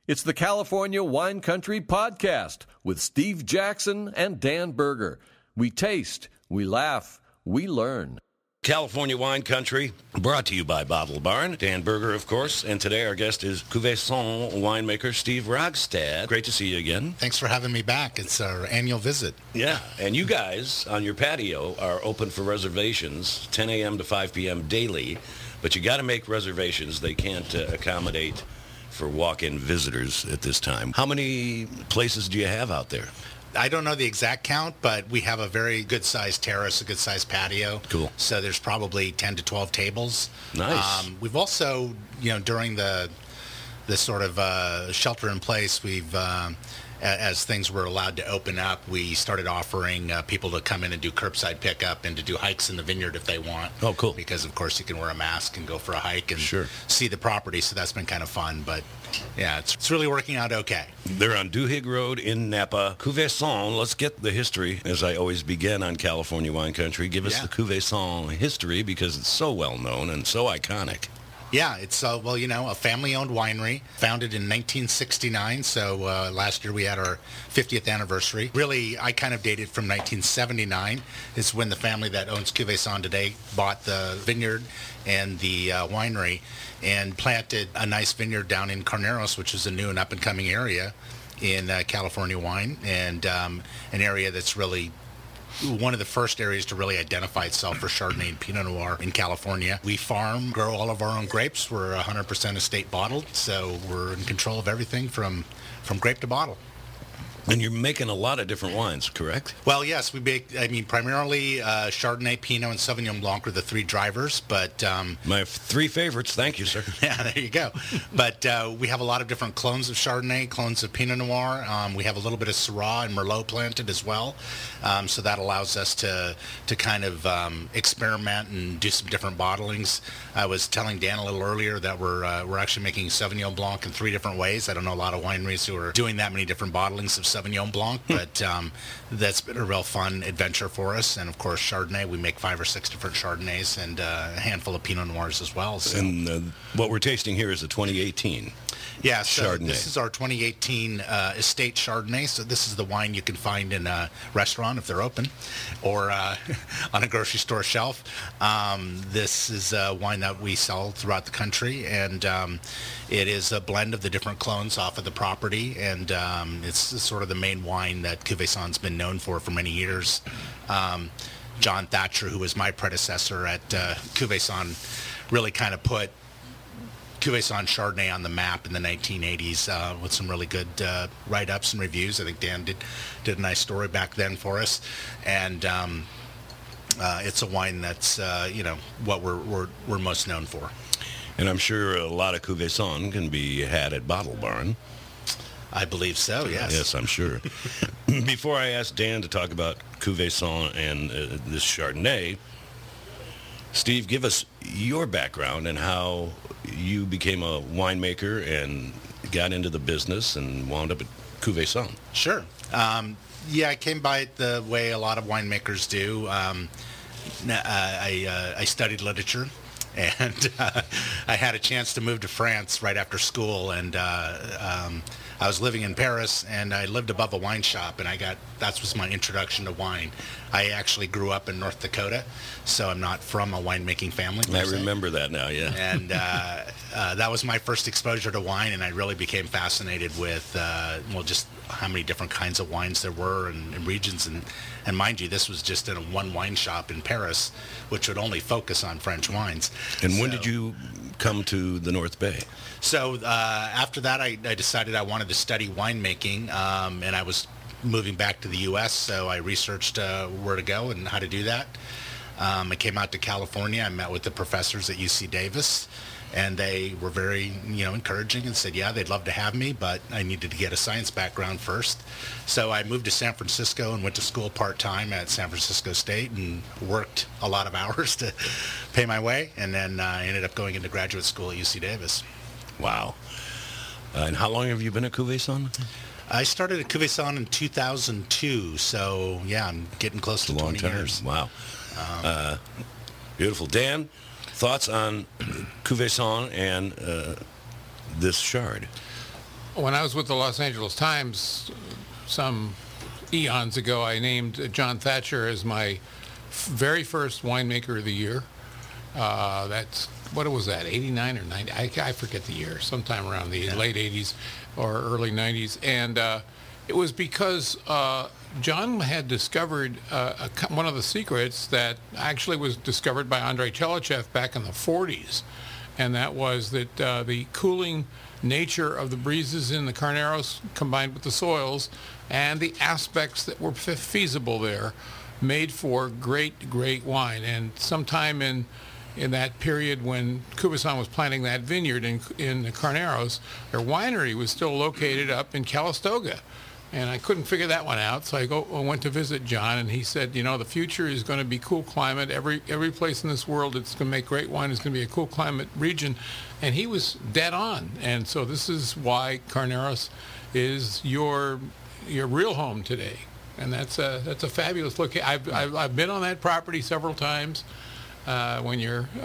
It's the California Wine Country Podcast with Steve Jackson and Dan Berger. We taste, we laugh, we learn. California Wine Country, brought to you by Bottle Barn. Dan Berger, of course, and today our guest is Cuvée winemaker Steve Rogstad. Great to see you again. Thanks for having me back. It's our annual visit. Yeah, and you guys on your patio are open for reservations 10 a.m. to 5 p.m. daily, but you got to make reservations. They can't accommodate for walk-in visitors at this time. How many places do you have out there? I don't know the exact count, but we have a very good-sized terrace, a good-sized patio. Cool. So there's probably 10 to 12 tables. Nice. We've also, during the sort of shelter-in-place, we've as things were allowed to open up, we started offering people to come in and do curbside pickup and to do hikes in the vineyard if they want. Oh, cool. Because, of course, you can wear a mask and go for a hike and Sure. see the property, so that's been kind of fun. But, yeah, it's really working out okay. They're on Duhigg Road in Napa. Cuvée, let's get the history, as I always begin on California Wine Country. Give us the Cuvée history because it's so well-known and so iconic. Yeah, it's, a family-owned winery, founded in 1969, so last year we had our 50th anniversary. Really, I kind of dated from 1979. It's when the family that owns Cuvée today bought the vineyard and the winery and planted a nice vineyard down in Carneros, which is a new and up-and-coming area in California wine, and an area that's really one of the first areas to really identify itself for Chardonnay and Pinot Noir in California. We grow all of our own grapes. We're 100% estate bottled, so we're in control of everything from grape to bottle. And you're making a lot of different wines, correct? Well, yes, we make, primarily Chardonnay, Pinot, and Sauvignon Blanc are the three drivers, but... My three favorites, thank you, sir. Yeah, there you go. But we have a lot of different clones of Chardonnay, clones of Pinot Noir. We have a little bit of Syrah and Merlot planted as well, so that allows us to kind of experiment and do some different bottlings. I was telling Dan a little earlier that we're actually making Sauvignon Blanc in three different ways. I don't know a lot of wineries who are doing that many different bottlings of Sauvignon Blanc, but that's been a real fun adventure for us. And of course, Chardonnay, we make 5 or 6 different Chardonnays and a handful of Pinot Noirs as well. So. And what we're tasting here is the 2018 Yeah, so Chardonnay. This is our 2018 Estate Chardonnay. So this is the wine you can find in a restaurant if they're open, or on a grocery store shelf. This is a wine that we sell throughout the country, and it is a blend of the different clones off of the property, and it's sort of the main wine that Cuvée-Son's been known for many years. John Thatcher, who was my predecessor at Cuvée-Son, really kind of put Cuvée-Son Chardonnay on the map in the 1980s with some really good write-ups and reviews. I think Dan did a nice story back then for us, and it's a wine that's what we're most known for. And I'm sure a lot of Cuvée can be had at Bottle Barn. I believe so, yes. Yes, I'm sure. Before I ask Dan to talk about Cuvée and this Chardonnay, Steve, give us your background and how you became a winemaker and got into the business and wound up at Cuvée. Sure. I came by it the way a lot of winemakers do. I studied literature, and I had a chance to move to France right after school, and I was living in Paris, and I lived above a wine shop, and that was my introduction to wine. I actually grew up in North Dakota, so I'm not from a winemaking family. I remember that now, yeah. And that was my first exposure to wine, and I really became fascinated with, just how many different kinds of wines there were and regions. And mind you, this was just in one wine shop in Paris, which would only focus on French wines. And when did you come to the North Bay? So after that, I decided I wanted to study winemaking, and I was moving back to the U.S., so I researched where to go and how to do that. I came out to California. I met with the professors at UC Davis, and they were very, encouraging and said, yeah, they'd love to have me, but I needed to get a science background first. So I moved to San Francisco and went to school part-time at San Francisco State and worked a lot of hours to pay my way, and then I ended up going into graduate school at UC Davis. Wow. And how long have you been at Cuvée? I started at Cuvée in 2002, so yeah, I'm getting close to 20 years. Wow. Beautiful. Dan, thoughts on Cuvée and this Chard? when I was with the Los Angeles Times some eons ago, I named John Thatcher as my very first winemaker of the year. That's, what was that, 89 or 90? I forget the year, sometime around the late 80s or early 90s. And it was because John had discovered one of the secrets that actually was discovered by Andrei Chelychev back in the 40s. And that was that the cooling nature of the breezes in the Carneros combined with the soils and the aspects that were feasible there made for great, great wine. And sometime in that period when Cuvée was planting that vineyard in the Carneros, their winery was still located up in Calistoga. And I couldn't figure that one out, so I went to visit John, and he said, the future is going to be cool climate. Every place in this world that's going to make great wine is going to be a cool climate region. And he was dead on. And so this is why Carneros is your real home today. And that's a fabulous look. I've been on that property several times when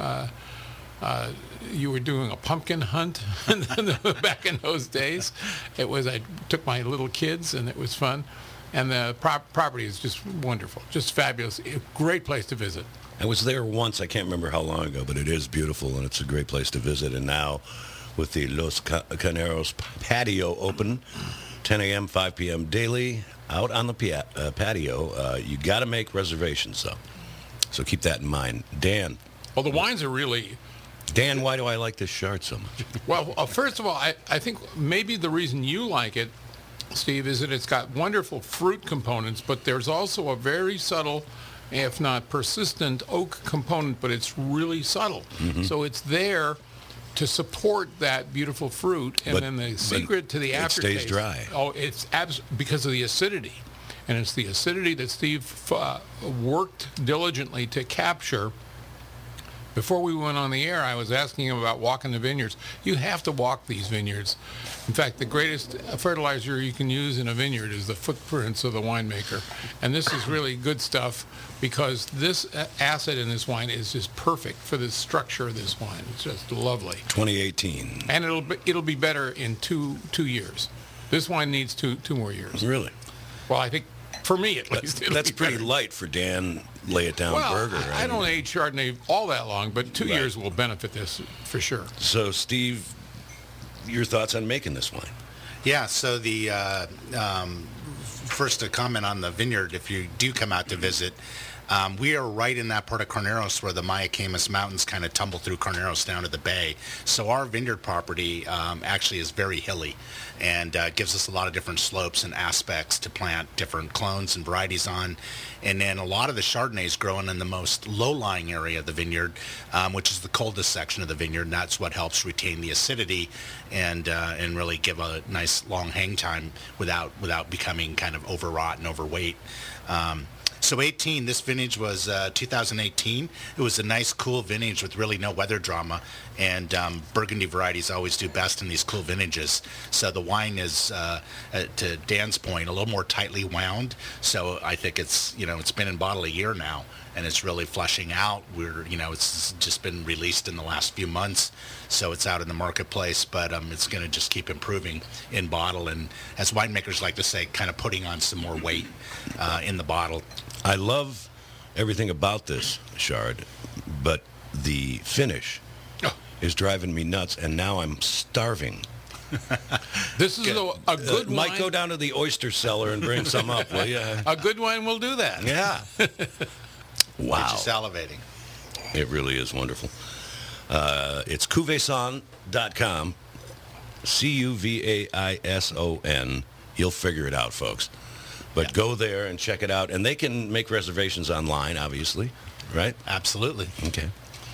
you were doing a pumpkin hunt back in those days. I took my little kids, and it was fun. And the property is just wonderful, just fabulous. Great place to visit. I was there once. I can't remember how long ago, but it is beautiful, and it's a great place to visit. And now with the Los Carneros patio open, 10 a.m., 5 p.m. daily, out on the patio, you got to make reservations, though. So keep that in mind. Dan. Well, the wines are really... Dan, why do I like this Chard so much? Well, first of all, I think maybe the reason you like it, Steve, is that it's got wonderful fruit components, but there's also a very subtle, if not persistent, oak component, but it's really subtle. Mm-hmm. So it's there to support that beautiful fruit, and then the secret to the aftertaste... It stays dry. Oh, it's because of the acidity. And it's the acidity that Steve worked diligently to capture. Before we went on the air, I was asking him about walking the vineyards. You have to walk these vineyards. In fact, the greatest fertilizer you can use in a vineyard is the footprints of the winemaker. And this is really good stuff because this acid in this wine is just perfect for the structure of this wine. It's just lovely. 2018. And it'll be better in two years. This wine needs two more years. Really? Well, I think, for me at least. That's pretty light for Dan Lay It Down Burger. Right? I don't age Chardonnay all that long, but 2 years will benefit this for sure. So, Steve, your thoughts on making this wine? Yeah, so the first to comment on the vineyard, if you do come out to visit, we are right in that part of Carneros where the Mayacamas Mountains kind of tumble through Carneros down to the bay. So our vineyard property actually is very hilly and gives us a lot of different slopes and aspects to plant different clones and varieties on. And then a lot of the Chardonnay is growing in the most low-lying area of the vineyard, which is the coldest section of the vineyard, and that's what helps retain the acidity and really give a nice long hang time without becoming kind of overwrought and overweight. So this vintage was 2018. It was a nice, cool vintage with really no weather drama, and Burgundy varieties always do best in these cool vintages. So the wine is, to Dan's point, a little more tightly wound. So I think it's been in bottle a year now, and it's really fleshing out. It's just been released in the last few months, so it's out in the marketplace, but it's going to just keep improving in bottle, and as winemakers like to say, kind of putting on some more weight in the bottle. I love everything about this Chard, but the finish is driving me nuts, and now I'm starving. This is a good wine. Might go down to the oyster cellar and bring some up, will you? A good wine will do that. Yeah. Wow. Get you salivating. It really is wonderful. It's cuvaison.com, Cuvaison. You'll figure it out, folks. But go there and check it out. And they can make reservations online, obviously, right? Absolutely. Okay.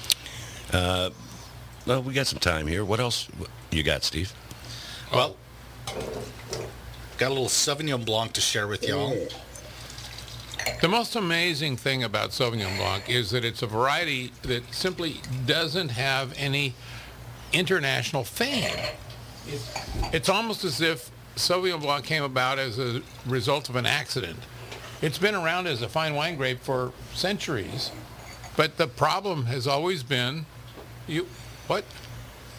Well, we got some time here. What else you got, Steve? Well, got a little Sauvignon Blanc to share with y'all. The most amazing thing about Sauvignon Blanc is that it's a variety that simply doesn't have any international fame. It's almost as if Sauvignon Blanc came about as a result of an accident. It's been around as a fine wine grape for centuries, but the problem has always been, what?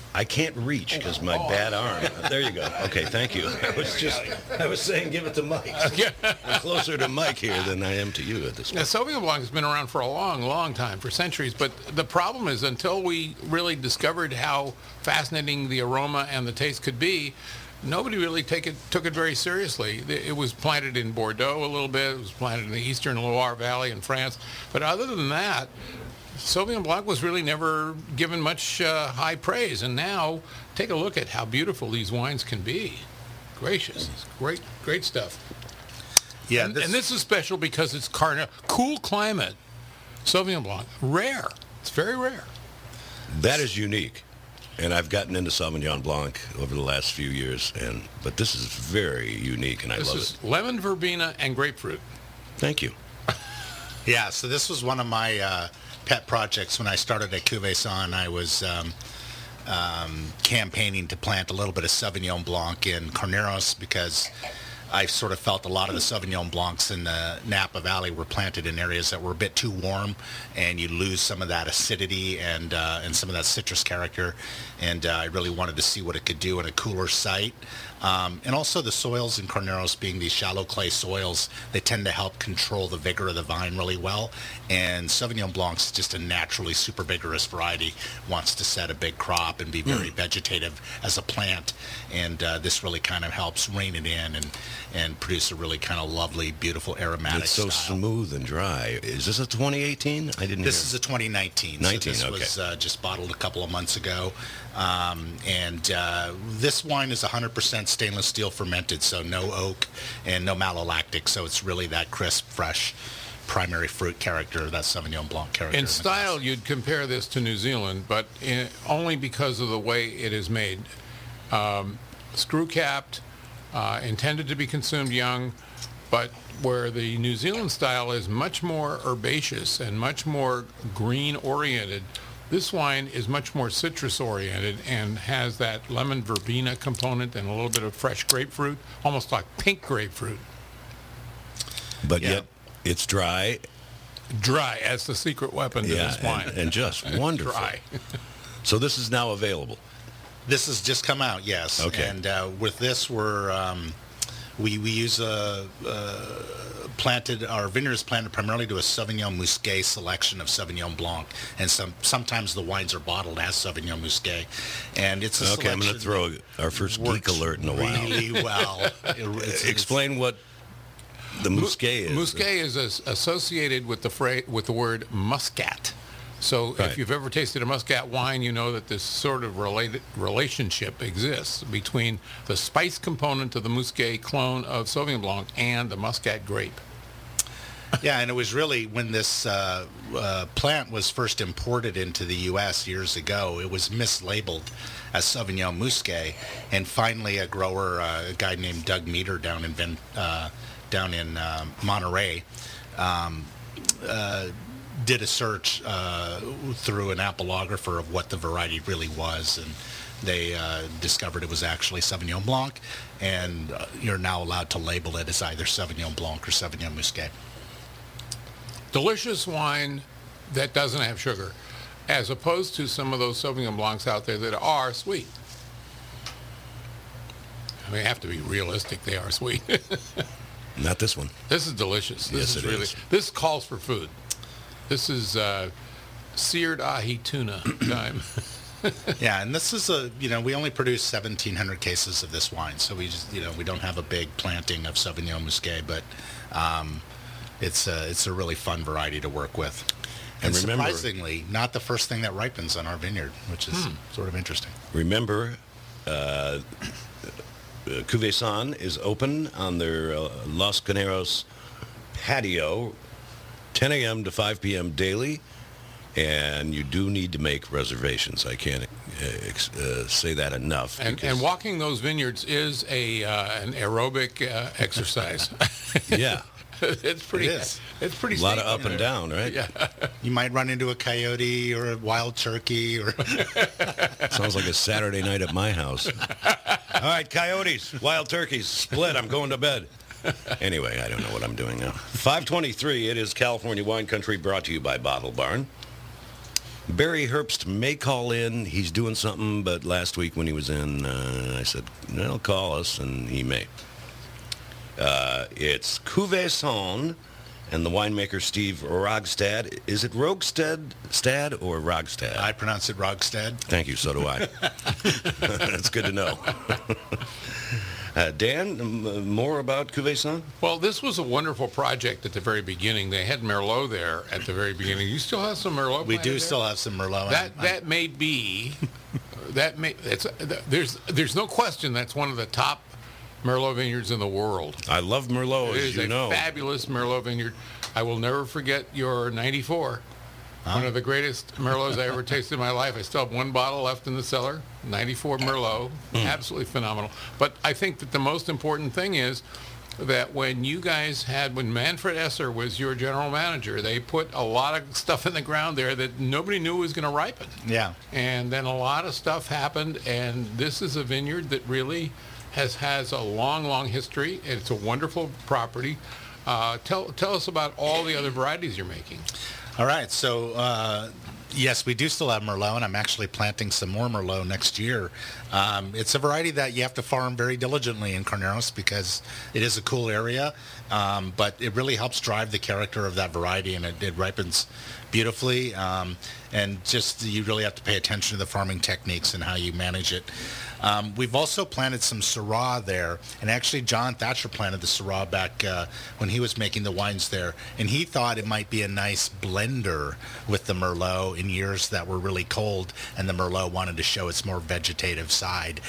I can't reach because my bad arm. There you go. Okay, thank you. I was saying give it to Mike. I'm closer to Mike here than I am to you at this Now, point. Sauvignon Blanc has been around for a long, long time, for centuries. But the problem is, until we really discovered how fascinating the aroma and the taste could be, nobody really took it very seriously. It was planted in Bordeaux a little bit. It was planted in the eastern Loire Valley in France. But other than that, Sauvignon Blanc was really never given much high praise. And now, take a look at how beautiful these wines can be. Gracious. It's great stuff. Yeah, And this is special because it's cool climate. Sauvignon Blanc, rare. It's very rare. That is unique. And I've gotten into Sauvignon Blanc over the last few years, but this is very unique, and I This love is it. lemon verbena and grapefruit. Thank you. Yeah, so this was one of my pet projects when I started at Cuvée San. I was campaigning to plant a little bit of Sauvignon Blanc in Carneros because I sort of felt a lot of the Sauvignon Blancs in the Napa Valley were planted in areas that were a bit too warm, and you lose some of that acidity and some of that citrus character. And I really wanted to see what it could do in a cooler site. And also the soils in Carneros, being these shallow clay soils, they tend to help control the vigor of the vine really well. And Sauvignon Blanc's just a naturally super vigorous variety, wants to set a big crop and be very vegetative as a plant. And this really kind of helps rein it in and produce a really kind of lovely, beautiful aromatic It's so style. smooth and dry. Is this a 2018? I didn't This hear. is a 2019. 19, so this was just bottled a couple of months ago. This wine is 100% stainless steel fermented, so no oak and no malolactic. So it's really that crisp, fresh, primary fruit character, that Sauvignon Blanc character. In the style, glass. you'd compare this to New Zealand, but only because of the way it is made. Screw-capped, intended to be consumed young, but where the New Zealand style is much more herbaceous and much more green-oriented, this wine is much more citrus-oriented and has that lemon verbena component and a little bit of fresh grapefruit, almost like pink grapefruit. But Yeah. yet, it's dry. Dry as the secret weapon to this wine. and just wonderful. Dry. So this is now available. This has just come out, yes. Okay. And with this, we use our vineyard is planted primarily to a Sauvignon Muscat selection of Sauvignon Blanc, and sometimes the wines are bottled as Sauvignon Muscat, and it's a Okay, I'm going to selection throw our first that geek works alert in a while. really well. It's Explain what the Muscat is. Muscat is associated with the word muscat. So Right. if you've ever tasted a muscat wine, you know that this sort of relationship exists between the spice component of the Muscat clone of Sauvignon Blanc and the muscat grape. Yeah, and it was really when this plant was first imported into the U.S. years ago, it was mislabeled as Sauvignon Muscat, and finally a grower, a guy named Doug Meter down in Monterey, did a search through an apolographer of what the variety really was, and they discovered it was actually Sauvignon Blanc, and you're now allowed to label it as either Sauvignon Blanc or Sauvignon Muscat. Delicious wine that doesn't have sugar, as opposed to some of those Sauvignon Blancs out there that are sweet. I mean, I have to be realistic, they are sweet. Not this one. This is delicious. This Yes, is it really. is. This calls for food. This is seared ahi tuna time. Yeah, and this is we only produce 1,700 cases of this wine, so we just, we don't have a big planting of Sauvignon Muscat, but it's a really fun variety to work with. And remember- surprisingly, not the first thing that ripens on our vineyard, which is sort of interesting. Remember, Cuvée San is open on their Los Caneros patio, 10 a.m. to 5 p.m. daily, and you do need to make reservations. I can't say that enough. And walking those vineyards is an aerobic exercise. Yeah, It's pretty. It is. It's pretty. a lot of steep up in and there. down, right? Yeah. You might run into a coyote or a wild turkey or Sounds like a Saturday night at my house. All right, coyotes, wild turkeys, split. I'm going to bed. Anyway, I don't know what I'm doing now. 5:23. It is California Wine Country, brought to you by Bottle Barn. Barry Herbst may call in. He's doing something, but last week when he was in, I said, "Well, call us," and he may. It's Cuvée Son and the winemaker Steve Rogstad. Is it Stad or Rogstad? I pronounce it Rogstad. Thank you. So do I. That's good to know. Dan, more about Cuvée Son? Well, this was a wonderful project at the very beginning. They had Merlot there at the very beginning. You still have some Merlot? We do there? still have some Merlot. That may be. There's no question that's one of the top Merlot vineyards in the world. I love Merlot, as you know. It is a fabulous Merlot vineyard. I will never forget your 94. One of the greatest Merlots I ever tasted in my life. I still have one bottle left in the cellar. 94 Merlot. Absolutely phenomenal. But I think that the most important thing is that when Manfred Esser was your general manager, they put a lot of stuff in the ground there that nobody knew was going to ripen. Yeah. And then a lot of stuff happened, and this is a vineyard that really has a long, long history. It's a wonderful property. Tell us about all the other varieties you're making. All right. So, yes, we do still have Merlot, and I'm actually planting some more Merlot next year. It's a variety that you have to farm very diligently in Carneros because it is a cool area, but it really helps drive the character of that variety, and it ripens beautifully. And just you really have to pay attention to the farming techniques and how you manage it. We've also planted some Syrah there, and actually John Thatcher planted the Syrah back when he was making the wines there, and he thought it might be a nice blender with the Merlot in years that were really cold, and the Merlot wanted to show its more vegetative side.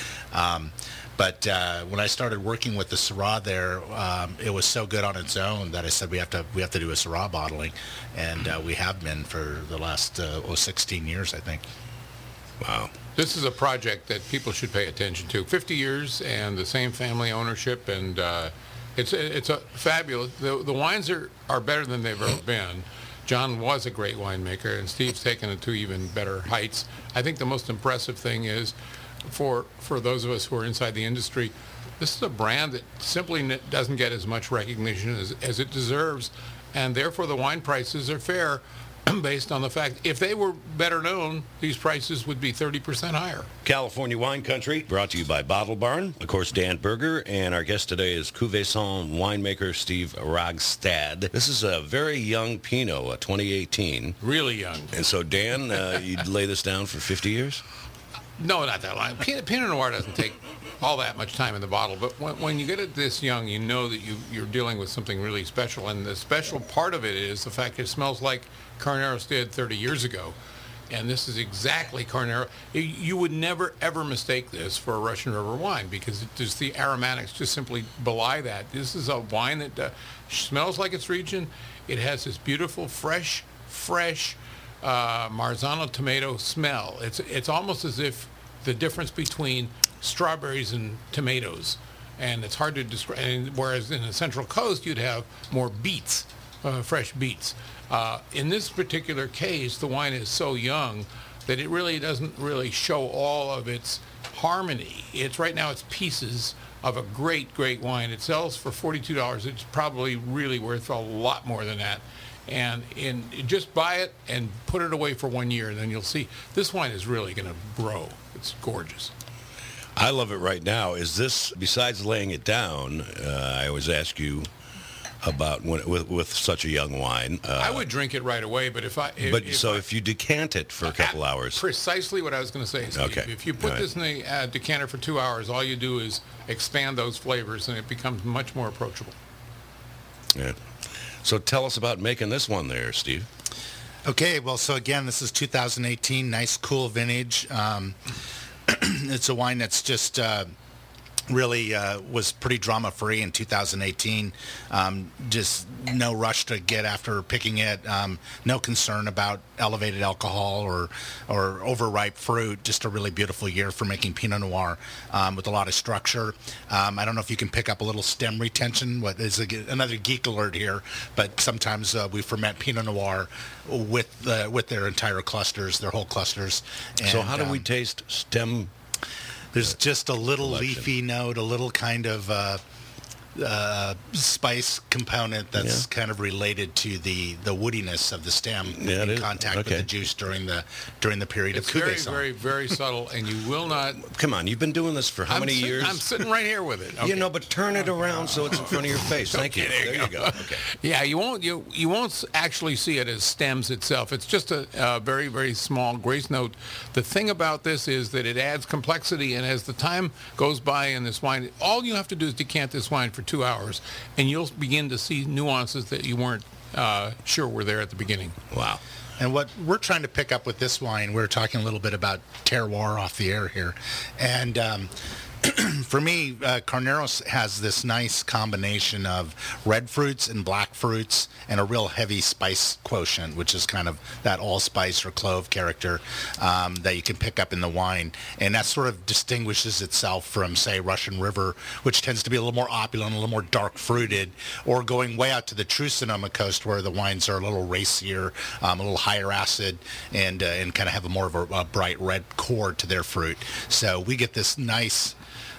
But when I started working with the Syrah there, it was so good on its own that I said we have to do a Syrah bottling, and we have been for the last 16 years, I think. Wow. This is a project that people should pay attention to. 50 years and the same family ownership, and it's a fabulous. The wines are better than they've ever been. John was a great winemaker, and Steve's taken it to even better heights. I think the most impressive thing is, for those of us who are inside the industry, this is a brand that simply doesn't get as much recognition as it deserves, and therefore the wine prices are fair based on the fact if they were better known, these prices would be 30% higher. California Wine Country, brought to you by Bottle Barn. Of course, Dan Berger, and our guest today is Cuvée Son winemaker Steve Rogstad. This is a very young Pinot, a 2018. Really young. And so, Dan, you'd lay this down for 50 years? No, not that long. Pinot Noir doesn't take all that much time in the bottle, but when you get it this young, you know that you're dealing with something really special, and the special part of it is the fact it smells like Carneros did 30 years ago, and this is exactly Carneros. You would never, ever mistake this for a Russian River wine because the aromatics just simply belie that. This is a wine that smells like its region. It has this beautiful, fresh Marzano tomato smell. It's almost as if the difference between strawberries and tomatoes, and it's hard to describe. Whereas in the Central Coast, you'd have more beets, fresh beets. In this particular case, the wine is so young that it really doesn't really show all of its harmony. Right now it's pieces of a great wine. It sells for $42. It's probably really worth a lot more than that. And just buy it and put it away for 1 year, and then you'll see this wine is really going to grow. It's gorgeous. I love it right now. Is this, besides laying it down, I always ask you about with such a young wine. I would drink it right away, but if you decant it for a couple hours. Precisely what I was going to say, Steve. Okay. If you put this in the decanter for 2 hours, all you do is expand those flavors, and it becomes much more approachable. Yeah. So tell us about making this one there, Steve. Okay, well, so again, this is 2018, nice, cool vintage. It's a wine that's just really was pretty drama-free in 2018. Just no rush to get after picking it. No concern about elevated alcohol or overripe fruit. Just a really beautiful year for making Pinot Noir with a lot of structure. I don't know if you can pick up a little stem retention. What is another geek alert here? But sometimes we ferment Pinot Noir with their entire clusters, their whole clusters. And, so how do we taste stem? There's just a little collection. Leafy note, a little kind of spice component that's kind of related to the woodiness of the stem in contact with the juice during the period of Cuvée It's very, very subtle, and you will not... Come on, you've been doing this for how many years? I'm sitting right here with it. Okay. You know, but turn it around so it's in front of your face. Thank you. There you go. Okay. Yeah, you won't actually see it as stems itself. It's just a very, very small grace note. The thing about this is that it adds complexity, and as the time goes by in this wine, all you have to do is decant this wine for 2 hours, and you'll begin to see nuances that you weren't sure were there at the beginning. Wow. And what we're trying to pick up with this wine, we're talking a little bit about terroir off the air here. And for me, Carneros has this nice combination of red fruits and black fruits and a real heavy spice quotient, which is kind of that allspice or clove character that you can pick up in the wine. And that sort of distinguishes itself from, say, Russian River, which tends to be a little more opulent, a little more dark fruited, or going way out to the true Sonoma coast where the wines are a little racier, a little higher acid, and kind of have more of a bright red core to their fruit. So we get this nice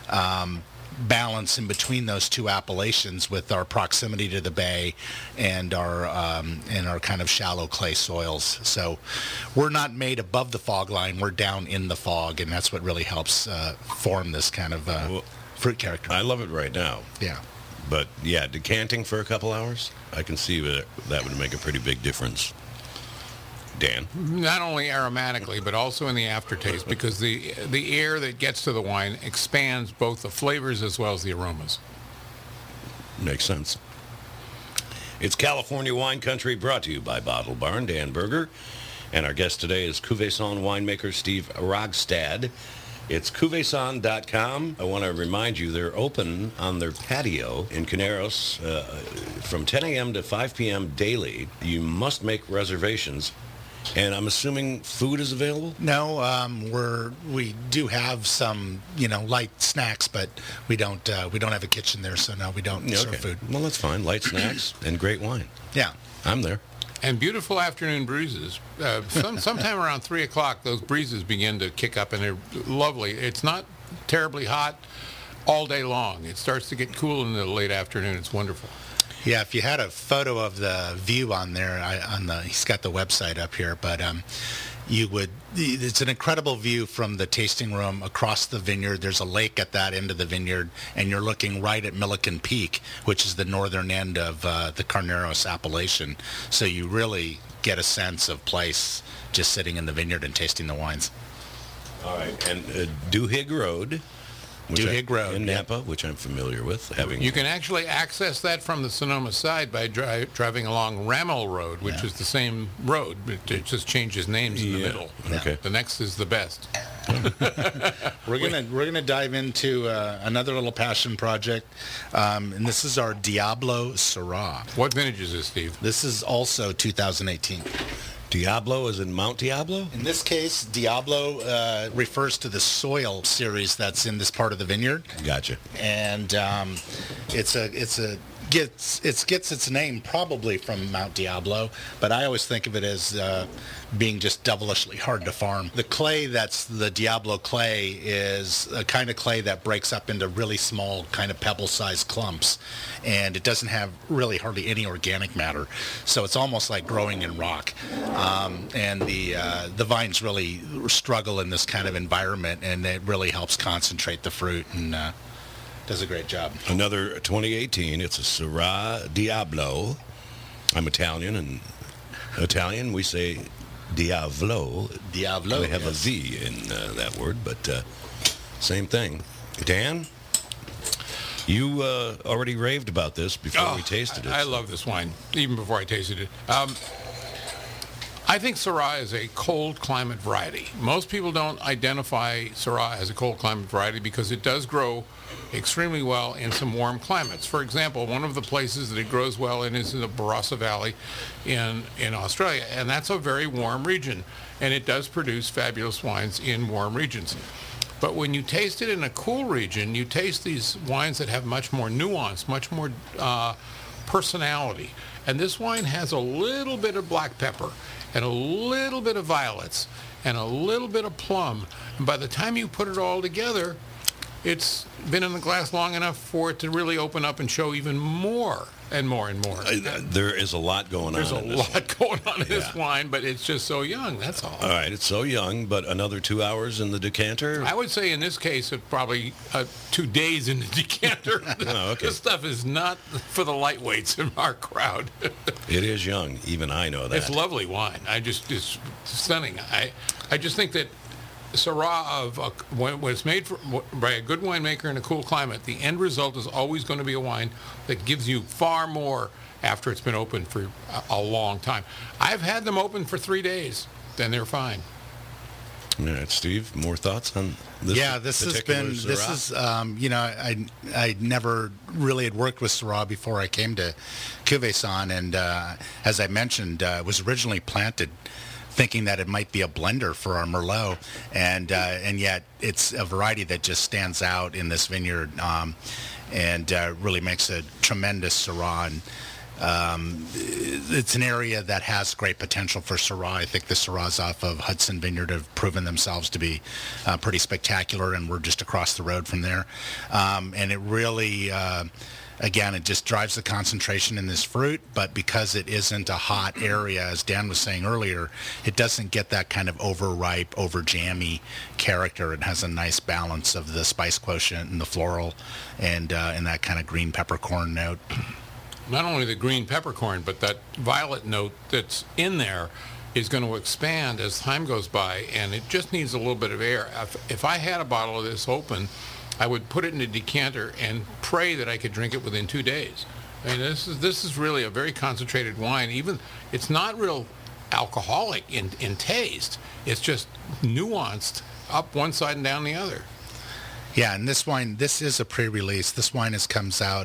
balance in between those two appellations with our proximity to the bay and our kind of shallow clay soils. So we're not made above the fog line, we're down in the fog, and that's what really helps form this kind of fruit character. I love it right now. Yeah. But yeah, decanting for a couple hours, I can see that would make a pretty big difference. Dan? Not only aromatically, but also in the aftertaste, because the air that gets to the wine expands both the flavors as well as the aromas. Makes sense. It's California Wine Country, brought to you by Bottle Barn, Dan Berger. And our guest today is Cuvée Son winemaker Steve Rogstad. It's CuvéSon.com. I want to remind you they're open on their patio in Carneros from 10 a.m. to 5 p.m. daily. You must make reservations. And I'm assuming food is available? No, we do have some, light snacks, but we don't have a kitchen there, so no, we don't serve food. Well, that's fine. Light snacks and great wine. Yeah, I'm there. And beautiful afternoon breezes. Sometime around 3 o'clock, those breezes begin to kick up, and they're lovely. It's not terribly hot all day long. It starts to get cool in the late afternoon. It's wonderful. Yeah, if you had a photo of the view on there, he's got the website up here, but it's an incredible view from the tasting room across the vineyard. There's a lake at that end of the vineyard, and you're looking right at Milliken Peak, which is the northern end of the Carneros appellation. So you really get a sense of place just sitting in the vineyard and tasting the wines. All right, and Duhigg Road. Duhigg Road in Napa, which I'm familiar with. You can actually access that from the Sonoma side by driving along Ramel Road, which is the same road. It just changes names in the middle. Okay. The next is the best. We're gonna dive into another little passion project, and this is our Diablo Syrah. What vintage is this, Steve? This is also 2018. Diablo is in Mount Diablo? In this case, Diablo refers to the soil series that's in this part of the vineyard. Gotcha. And it gets its name probably from Mount Diablo, but I always think of it as being just devilishly hard to farm. The clay that's the Diablo clay is a kind of clay that breaks up into really small kind of pebble-sized clumps, and it doesn't have really hardly any organic matter, so it's almost like growing in rock. And the vines really struggle in this kind of environment, and it really helps concentrate the fruit and does a great job. Another 2018. It's a Syrah Diablo. I'm Italian, and Italian we say Diavolo. Diavolo. We have a V in that word, but same thing. Dan, you already raved about this before we tasted it. I love this wine, even before I tasted it. I think Syrah is a cold climate variety. Most people don't identify Syrah as a cold climate variety because it does grow extremely well in some warm climates. For example, one of the places that it grows well in is in the Barossa Valley in Australia, and that's a very warm region, and it does produce fabulous wines in warm regions. But when you taste it in a cool region, you taste these wines that have much more nuance, much more personality. And this wine has a little bit of black pepper and a little bit of violets and a little bit of plum. And by the time you put it all together, it's been in the glass long enough for it to really open up and show even more and more and more. There is a lot going There's on. There's a lot going on in this wine, but it's just so young, that's all. All right, it's so young, but another 2 hours in the decanter? I would say in this case, it probably 2 days in the decanter. Oh, okay. This stuff is not for the lightweights in our crowd. It is young. Even I know that. It's lovely wine. It's stunning. I just think that Syrah, when it's made by a good winemaker in a cool climate, the end result is always going to be a wine that gives you far more after it's been open for a long time. I've had them open for 3 days, then they're fine. All right, Steve, more thoughts on this? Yeah, this has been, I never really had worked with Syrah before I came to Cuvée-San, and as I mentioned, it was originally planted thinking that it might be a blender for our Merlot, and yet it's a variety that just stands out in this vineyard, and really makes a tremendous Syrah. And it's an area that has great potential for Syrah. I think the Syrahs off of Hudson Vineyard have proven themselves to be pretty spectacular, and we're just across the road from there. And it really, again, it just drives the concentration in this fruit, but because it isn't a hot area, as Dan was saying earlier, it doesn't get that kind of overripe, over-jammy character. It has a nice balance of the spice quotient and the floral and that kind of green peppercorn note. Not only the green peppercorn, but that violet note that's in there is going to expand as time goes by, and it just needs a little bit of air. If I had a bottle of this open, I would put it in a decanter and pray that I could drink it within 2 days. I mean, this is really a very concentrated wine. Even it's not real alcoholic in taste. It's just nuanced up one side and down the other. Yeah, and this wine, this is a pre-release. This wine comes out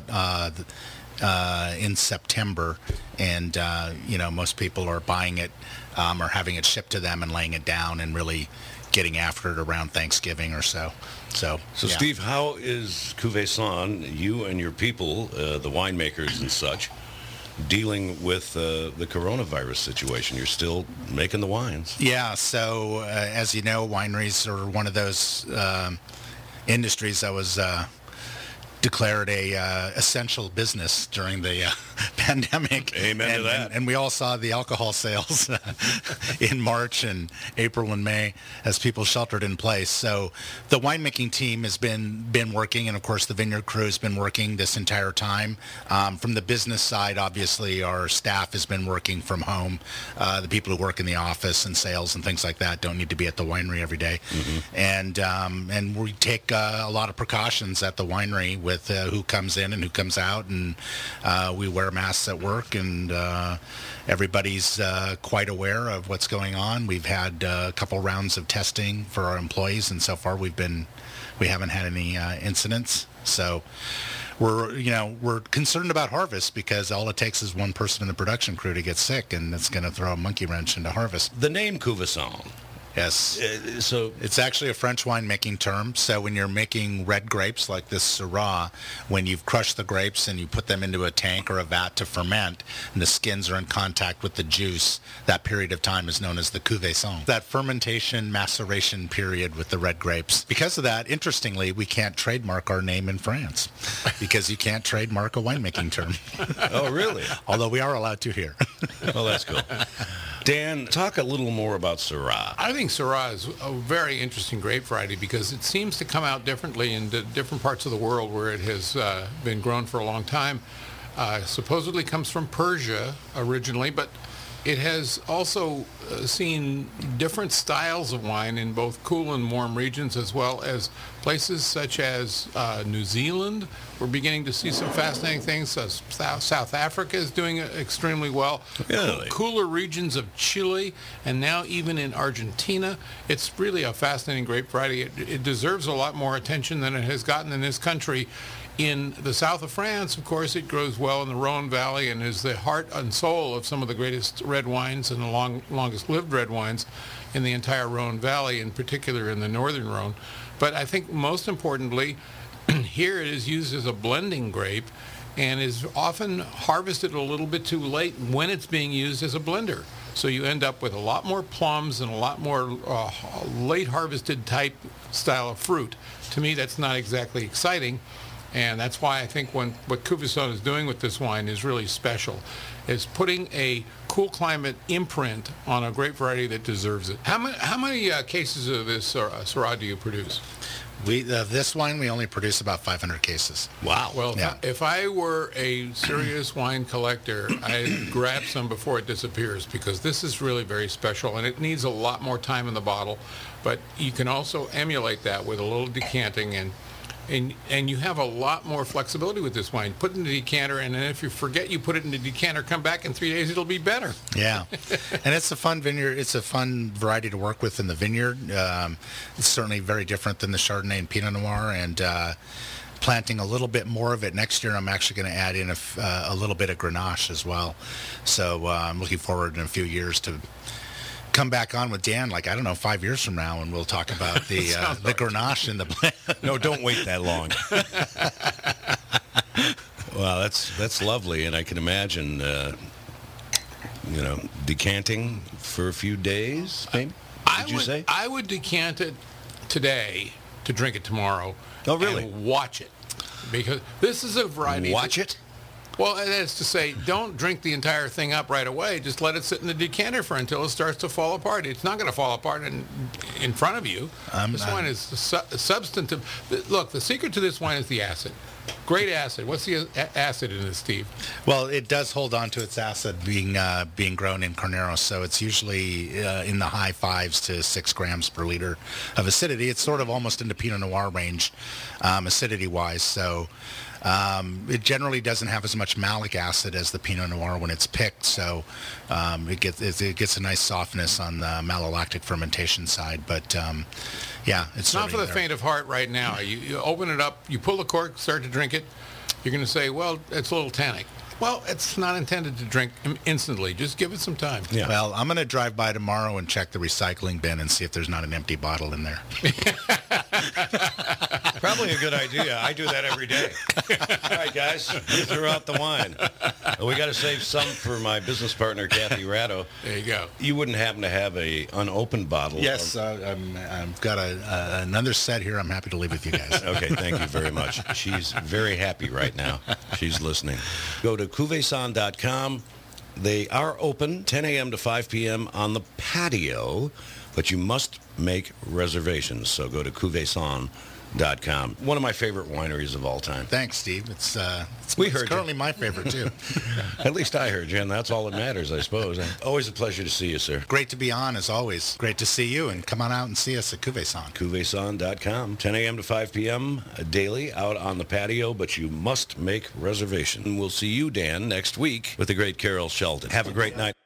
in September, and most people are buying it or having it shipped to them and laying it down and really getting after it around Thanksgiving or so. So yeah. Steve, how is Cuvée-San, you and your people, the winemakers and such, dealing with the coronavirus situation? You're still making the wines. Yeah, so as you know, wineries are one of those industries that was declared a essential business during the pandemic. Amen to that. And we all saw the alcohol sales in March and April and May as people sheltered in place. So the winemaking team has been working, and of course the vineyard crew has been working this entire time. From the business side, obviously our staff has been working from home. The people who work in the office and sales and things like that don't need to be at the winery every day. Mm-hmm. And we take a lot of precautions at the winery with who comes in and who comes out, and we wear masks at work, and everybody's quite aware of what's going on. We've had a couple rounds of testing for our employees, and so far we haven't had any incidents. So we're concerned about harvest, because all it takes is one person in the production crew to get sick, and it's going to throw a monkey wrench into harvest. The name Cuvée-San. Yes. So it's actually a French winemaking term. So when you're making red grapes like this Syrah, when you've crushed the grapes and you put them into a tank or a vat to ferment, and the skins are in contact with the juice, that period of time is known as the Cuvée-San. That fermentation maceration period with the red grapes. Because of that, interestingly, we can't trademark our name in France, because you can't trademark a winemaking term. Oh, really? Although we are allowed to here. Well, that's cool. Dan, talk a little more about Syrah. I think Syrah is a very interesting grape variety, because it seems to come out differently in different parts of the world where it has been grown for a long time. Supposedly comes from Persia originally, but it has also seen different styles of wine in both cool and warm regions, as well as places such as New Zealand. We're beginning to see some fascinating things. South Africa is doing extremely well. Really? Cooler regions of Chile, and now even in Argentina. It's really a fascinating grape variety. It deserves a lot more attention than it has gotten in this country. In the south of France, of course, it grows well in the Rhone Valley and is the heart and soul of some of the greatest red wines and the longest-lived red wines in the entire Rhone Valley, in particular in the northern Rhone. But I think most importantly, here it is used as a blending grape and is often harvested a little bit too late when it's being used as a blender. So you end up with a lot more plums and a lot more late harvested type style of fruit. To me, that's not exactly exciting. And that's why I think what Cuvée is doing with this wine is really special, is putting a cool climate imprint on a grape variety that deserves it. How many cases of this Syrah do you produce? This wine, we only produce about 500 cases. Wow. Well, Yeah. if I were a serious wine collector, I'd grab some before it disappears, because this is really very special, and it needs a lot more time in the bottle. But you can also emulate that with a little decanting, and you have a lot more flexibility with this wine. Put it in the decanter, and then if you forget you put it in the decanter, come back in 3 days, it'll be better. Yeah, and it's a fun vineyard. It's a fun variety to work with in the vineyard. It's certainly very different than the Chardonnay and Pinot Noir, and planting a little bit more of it next year. I'm actually going to add in a little bit of Grenache as well. So I'm looking forward in a few years to come back on with Dan, 5 years from now, and we'll talk about the Grenache in the blend. No, don't wait that long. Well, that's lovely, and I can imagine, decanting for a few days, maybe? Did you say? I would decant it today to drink it tomorrow. Oh, really? And watch it, because this is a variety. Watch it? Well, that is to say, don't drink the entire thing up right away. Just let it sit in the decanter until it starts to fall apart. It's not going to fall apart in front of you. This wine is substantive. Look, the secret to this wine is the acid. Great acid. What's the acid in this, Steve? Well, it does hold on to its acid being grown in Carneros, so it's usually in the high 5s to 6 grams per liter of acidity. It's sort of almost in the Pinot Noir range, acidity-wise. So it generally doesn't have as much malic acid as the Pinot Noir when it's picked. So it gets a nice softness on the malolactic fermentation side, but. Yeah, it's not for the faint of heart right now. You open it up, you pull the cork, start to drink it. You're going to say, well, it's a little tannic. Well, it's not intended to drink instantly. Just give it some time. Yeah. Well, I'm going to drive by tomorrow and check the recycling bin and see if there's not an empty bottle in there. Probably a good idea. I do that every day. All right, guys, we threw out the wine. We got to save some for my business partner, Kathy Ratto. There you go. You wouldn't happen to have a unopened bottle? Yes, I've got another set here. I'm happy to leave with you guys. Okay, thank you very much. She's very happy right now. She's listening. Go to CuvésSan.com. They are open 10 a.m. to 5 p.m. on the patio, but you must make reservations. So go to CuvésSan.com. One of my favorite wineries of all time. Thanks, Steve. It's currently my favorite, too. At least I heard you, and that's all that matters, I suppose. Always a pleasure to see you, sir. Great to be on, as always. Great to see you, and come on out and see us at CuvésSan. CuvésSan.com, 10 a.m. to 5 p.m. daily out on the patio, but you must make reservation. We'll see you, Dan, next week with the great Carol Sheldon. Have a great night.